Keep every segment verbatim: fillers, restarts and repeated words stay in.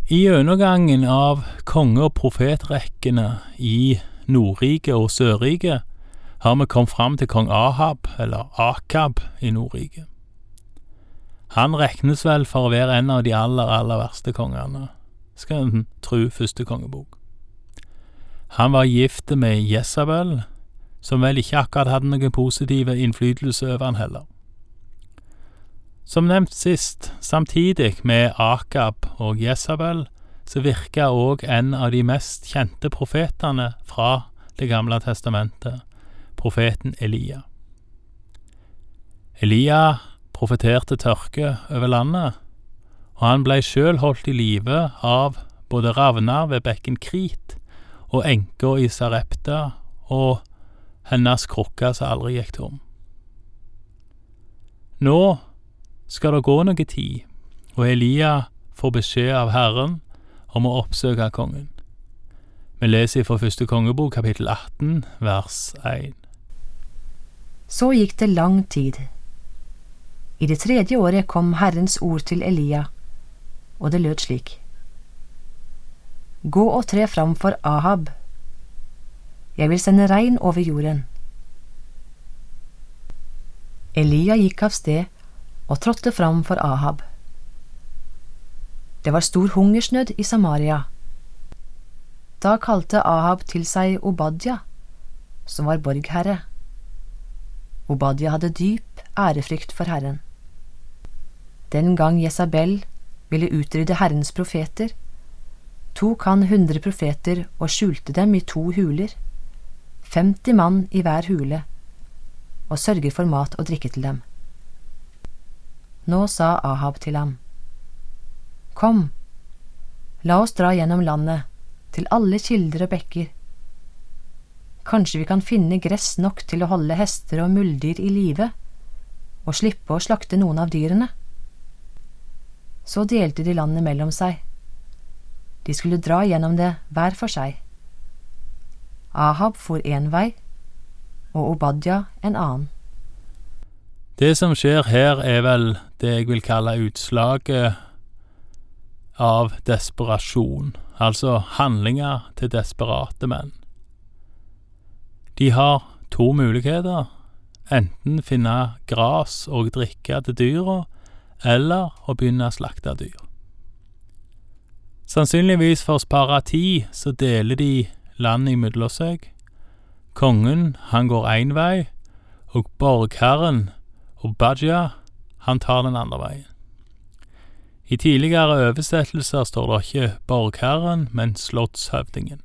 I gjennomgangen av konge- og profetrekkene i Nordrike og Sørrike har vi kommet fram til kong Ahab, eller Akab i Nordrike. Han regnes vel for å være en av de aller, aller verste kongene, skal en tro første kongebok. Han var gift med Jezabel, som vel ikke akkurat hadde noen positive innflytelse over han heller. Som nevnt sist, samtidig med Akab og Jezabel, så virket også en av de mest kjente profetene fra det gamle testamentet, profeten Elia. Elia profeterte tørke over landet, og han ble selv holdt i live av både ravner ved bekken Krit og enker i Sarepta og hennes krukka som aldri gikk tom. Nå skal det gå noe tid, og Elia får beskjed av Herren om å oppsøke kongen. Vi leser fra første kongebok, kapittel atten, vers én. Så gikk det lang tid. I det tredje året kom Herrens ord til Elia, og det lød slik: Gå og tre fram for Ahab. Jeg vil sende regn over jorden. Elia gikk av sted og trådte fram for Ahab. Det var stor hungersnød i Samaria. Da kalte Ahab til seg Obadja, som var borgherre. Obadja hadde dyp ærefrykt for Herren. Den gang Jezabel ville utrydde Herrens profeter, tok han hundre profeter og skjulte dem i to huler, femti mann i hver hule, og sørger for mat og drikke til dem. Nå sa Ahab til ham: Kom, la oss dra gjennom landet, til alle kilder og bekker. Kanskje vi kan finne gress nok til å holde hester og muldyr i live, og slippe å slakte noen av dyrene. Så delte de landet mellom seg. De skulle dra gjennom det hver for seg. Ahab for en vei, og Obadja en annen. Det som skjer her er vel det jeg vil kalle utslaget av desperasjon, altså handlinger til desperate menn. De har to muligheter, enten finne gras og drikke til dyra, eller å begynne å slakte dyr. Sannsynligvis for å spare tid, så deler de landet imellom seg. Kongen, han går en vei, og borgherren, Obadja, han tar den andre veien. I tidligere oversettelser står det ikke borgherren, men slottshøvdingen.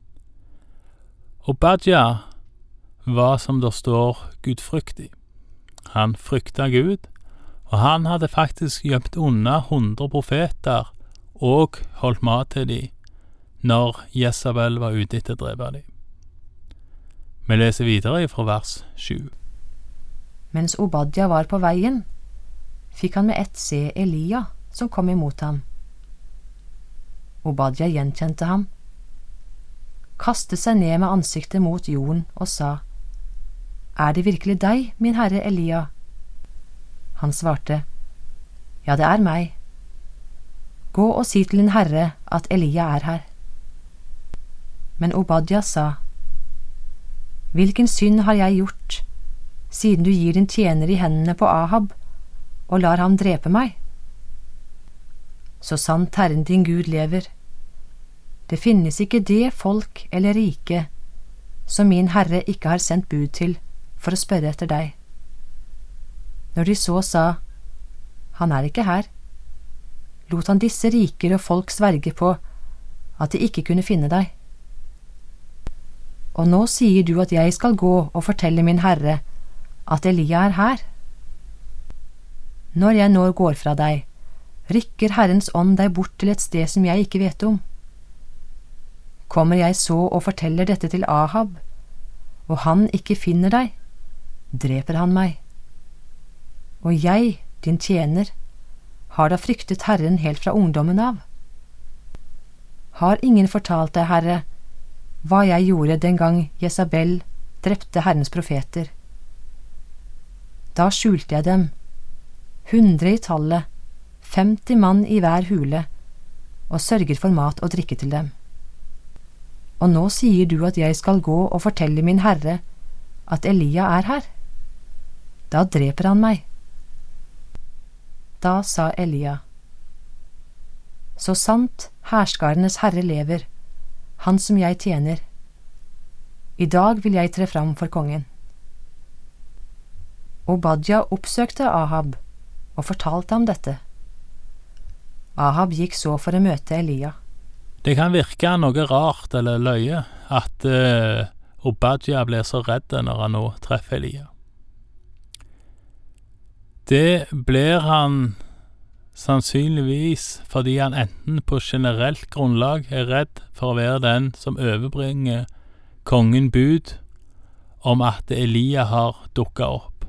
Obadja var, som det står, gudfryktig. Han frykta Gud, og han hadde faktisk gjemt unna hundre profeter og holdt mat til dem når Jezabel var ute etter å drepe dem. Vi leser videre fra vers sju. Mens Obadja var på veien, fikk han med ett se Elia, som kom imot ham. Obadja gjenkjente ham, kastet seg ned med ansiktet mot jorden og sa: Er det virkelig deg, min herre Elia? Han svarte: Ja, det er meg. Gå og si til din herre at Elia er her. Men Obadja sa: Hvilken synd har jeg gjort, siden du gir din tjener i hendene på Ahab og lar ham drepe meg? Så sant Herren din Gud lever, det finnes ikke det folk eller rike som min herre ikke har sendt bud til for å spørre etter deg. Når de så sa: Han er ikke her, lot han disse riker og folk sverge på at de ikke kunne finne deg. Og nå sier du at jeg skal gå og fortelle min herre at Elia er her. Når jeg nå går fra deg, rykker Herrens ånd deg bort til et sted som jeg ikke vet om. Kommer jeg så og forteller dette til Ahab, og han ikke finner deg, dreper han meg. Og jeg, din tjener, har da fryktet Herren helt fra ungdommen av. Har ingen fortalt deg, Herre, hva jeg gjorde den gang Jezabel drepte Herrens profeter? Da skjulte jeg dem, hundre i tallet, femti mann i hver hule, og sørger for mat og drikke til dem. Og nå sier du at jeg skal gå og fortelle min herre at Elia er her. Da dreper han meg. Da sa Elia, så sant herskarenes herre lever, han som jeg tjener, i dag vil jeg tre fram for kongen. Obadja oppsøkte Ahab og fortalte ham dette. Ahab gikk så for å møte Elia. Det kan virke noe rart eller løye at uh, Obadja blir så redd når han nå treffer Elia. Det blir han sannsynligvis fordi han enten på generelt grunnlag er redd for å være den som overbringer kongen bud om at Elia har dukket opp.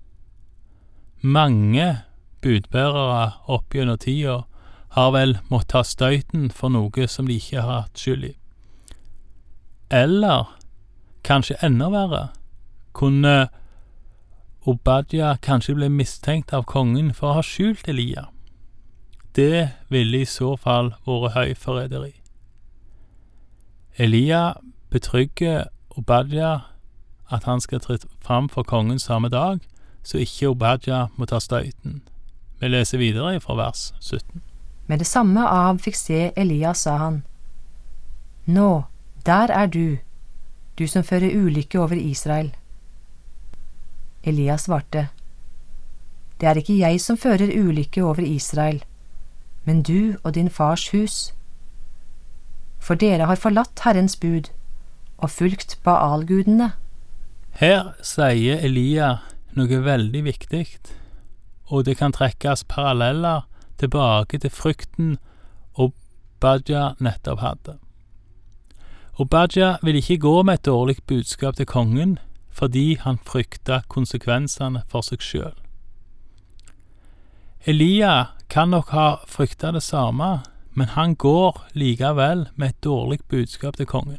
Mange budbærere opp gjennom tida har vel måttet ta støyten for noe som de ikke har hatt skyld i. Eller, kanskje enda verre, kunne Obadja kanskje bli mistenkt av kongen for å ha skjult Elia. Det ville i så fall vært høyforræderi. Elia betrygger Obadja at han skal tre fram for kongen samme dag, så ikke Obadja må ta støyten. Vi leser videre fra vers sytten. Med det samme Ahab fikk se Elia, sa han, «Nå, der er du, du som fører ulykke over Israel.» Elia svarte, «Det er ikke jeg som fører ulykke over Israel, men du og din fars hus. For dere har forlatt Herrens bud og fulgt Baal-gudene.» Her sier Elia noe veldig viktig, og det kan trekkes paralleller tilbake til frykten Obadja nettopp hadde. Obadja ville ikke gå med et dårlig budskap til kongen, fordi han frykta konsekvensene for seg selv. Elia kan nok ha frykta det samme, men han går likevel med et dårlig budskap til kongen.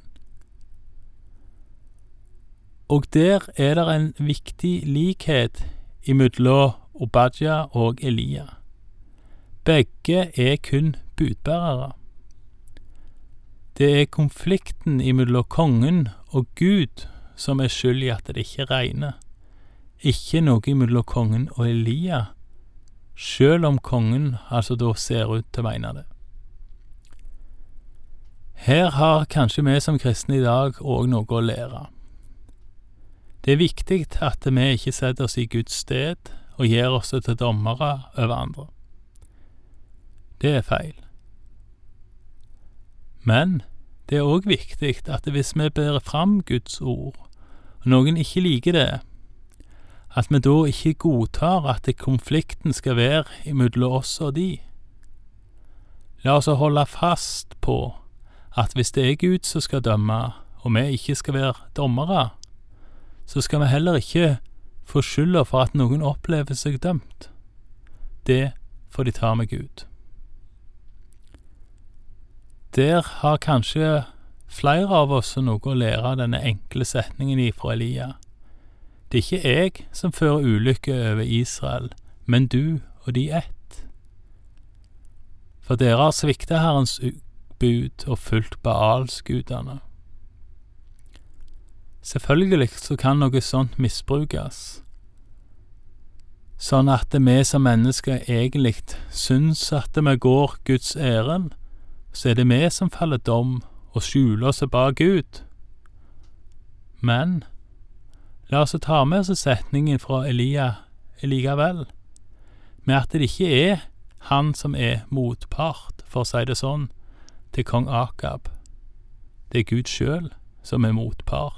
Og der er det en viktig likhet imellom Obadja og Elia. Begge er kun budbærere. Det er konflikten imellom kongen og Gud som er skyld i at det ikke regner. Ikke noe imellom kongen og Elia, selv om kongen altså da ser ut til å mene det. Her har kanskje vi som kristne i dag også noe å lære. Det er viktig at vi ikke setter oss i Guds sted og gir oss til dommere over andre. Det er feil. Men det er også viktig at hvis vi bærer fram Guds ord, og noen ikke liker det, at vi da ikke godtar at konflikten skal være imellom oss og de. La oss holde fast på at hvis det er Gud som skal dømme, og vi ikke skal være dommere, så skal vi heller ikke få skylda for at noen opplever seg dømt. Det får de ta med Gud. Der har kanskje flere av oss noe å lære av denne enkle setningen ifra Elia. Det er ikke jeg som fører ulykke over Israel, men du og de ett. For dere har sviktet Herrens bud og fulgt Baals-gudene. Selvfølgelig så kan noe sånt misbrukes, sånn at vi som mennesker egentlig syns at vi går Guds ærend, så er det vi som faller dom og skjuler oss bak Gud. Men la oss ta med oss setningen fra Elia likevel, med at det ikke er han som er motpart, for å si det sånn, til kong Akab. Det er Gud selv som er motpart.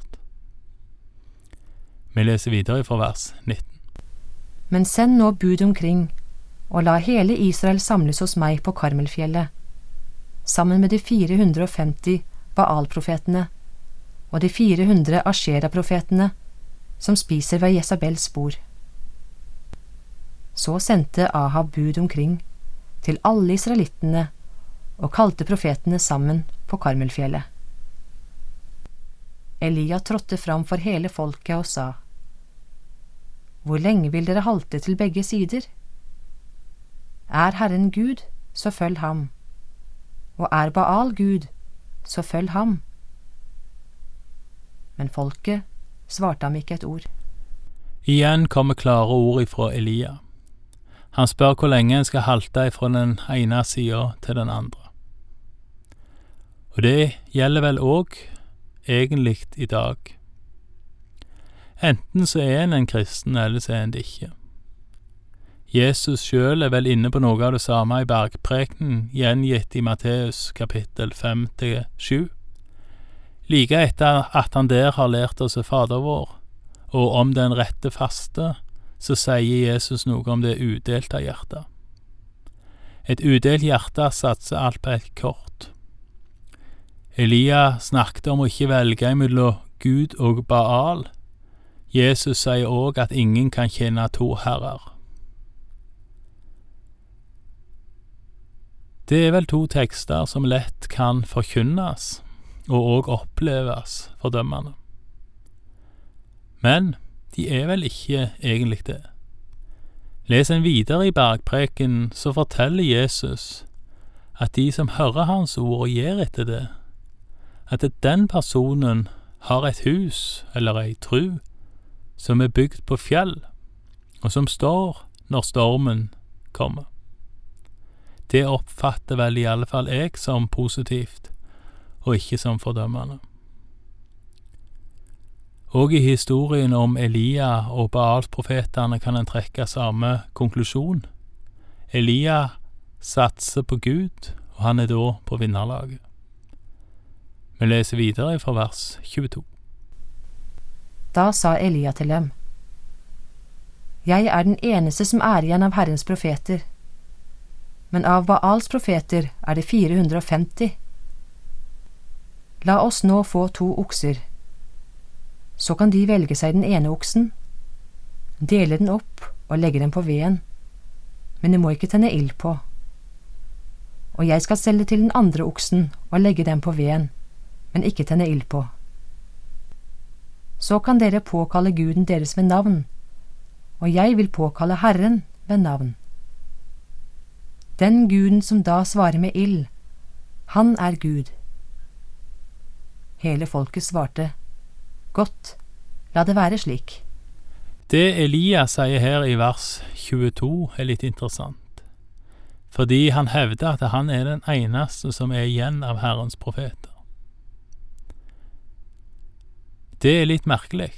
Vi leser videre fra vers nitten. Men send nå bud omkring, og la hele Israel samles hos meg på Karmelfjellet, sammen med de fire hundre og femti Baal-profetene og de fire hundre Ashera-profetene som spiser ved Jezabels bord. Så sendte Ahab bud omkring til alle israelittene og kalte profetene sammen på Karmelfjellet. Elia trådte fram for hele folket og sa, «Hvor lenge vil dere halte til begge sider? Er Herren Gud, så følg ham. og er Baal Gud, så følg ham. Men folket svarte ham ikke et ord. Igjen kommer klare ord ifra Elia. Han spør hvor lenge en skal halte ifra den ene siden til den andre. Og det gjelder vel også egentlig i dag. Enten så er en en kristen, eller så er en det ikke. Jesus selv er vel inne på noe av det samme i bergprekenen, gjengitt i Matteus kapittel fem til sju. Like etter at han der har lært oss Fader vår, og om den rette faste, så sier Jesus noe om det udelte hjertet. Et udelt hjerte satser alt på et kort. Elia snakket om å ikke velge mellom Gud og Baal. Jesus sier også at ingen kan tjene to herrer. Det er vel to tekster som lett kan forkynnes, og også oppleves fordømmende. Men de er vel ikke egentlig det. Les en videre i bergpreken, så forteller Jesus at de som hører hans ord og gjør etter det, at den personen har et hus eller ei tru som er bygd på fjell, og som står når stormen kommer. Det oppfatter vel i alle fall jeg som positivt, og ikke som fordømmende. Og i historien om Elia og Baals-profetene kan en trekke samme konklusjon. Elia satser på Gud, og han er da på vinnerlaget. Vi leser videre fra vers tjueto. Da sa Elia til dem: Jeg er den eneste som er igjen av Herrens profeter, men av Baals profeter er det fire hundre og femti. La oss nå få to okser. Så kan de velge seg den ene oksen, dele den opp og legge den på veden, men det må ikke tenne ild på. Og jeg skal selge til den andre oksen og legge den på veden, men ikke tenne ild på. Så kan dere påkalle Guden deres ved navn, og jeg vil påkalle Herren ved navn. Den Guden som da svarer med ild, han er Gud. Hele folket svarte: Godt, la det være slik. Det Elia sier her i vers tjueto er litt interessant, fordi han hevder at han er den eneste som er igjen av Herrens profeter. Det er litt merkelig,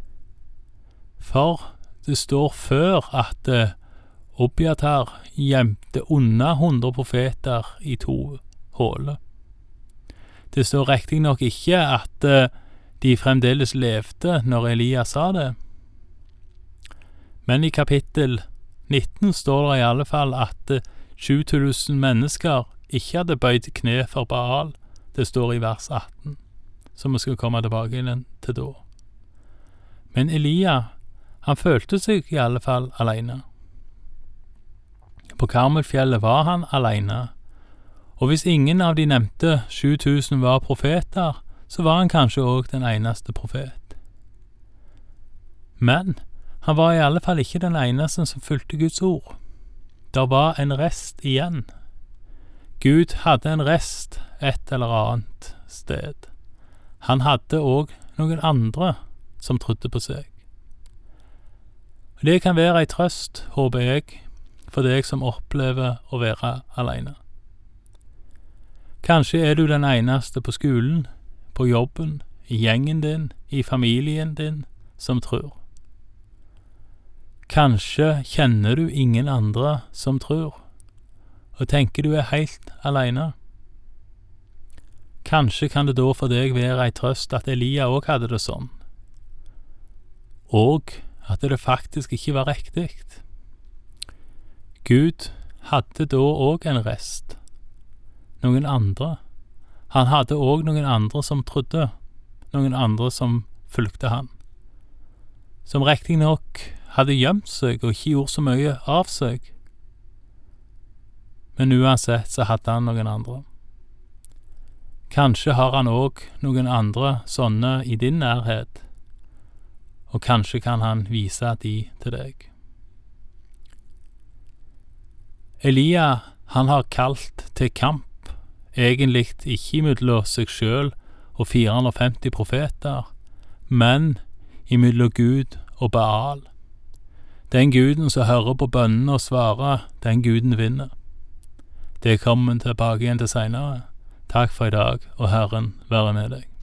for det står før at Objatar gjemte unna hundre profeter i to håler. Det står riktig nok ikke at de fremdeles levde når Elia sa det, men i kapittel nitten står det i alle fall at sju tusen mennesker ikke hadde bøyd kne for Baal. Det står i vers atten, så vi skal komme tilbake inn til da. Men Elia, han følte seg i alle fall alene. På Karmelfjellet var han alene, og hvis ingen av de nevnte sju tusen var profeter, så var han kanskje også den eneste profet. Men han var i alle fall ikke den eneste som fulgte Guds ord. Der var en rest igjen. Gud hadde en rest et eller annet sted. Han hadde også noen andre som trodde på seg. Det kan være en trøst, håper jeg, for deg som opplever å være alene. Kanskje er du den eneste på skolen, på jobben, i gjengen din, i familien din, som tror. Kanskje kjenner du ingen andre som tror, og tenker du er helt alene. Kanskje kan det da for deg være en trøst at Elia også hadde det sånn, og at det faktisk ikke var riktig. Gud hadde da også en rest, noen andre. Han hadde også noen andre som trodde, noen andre som fulgte han, som riktig nok hadde gjemt seg og ikke gjort så mye av seg. Men uansett så hadde han noen andre. Kanskje har han også noen andre sånne i din nærhet, og kanskje kan han vise de til deg. Elia, han har kalt til kamp egentlig ikke imellom seg selv og fire hundre og femti profeter, men imellom Gud og Baal. Den guden som hører på bønnene og svarer, den guden vinner. Det kommer vi tilbake igjen til senere. Takk for i dag, og Herren være med deg.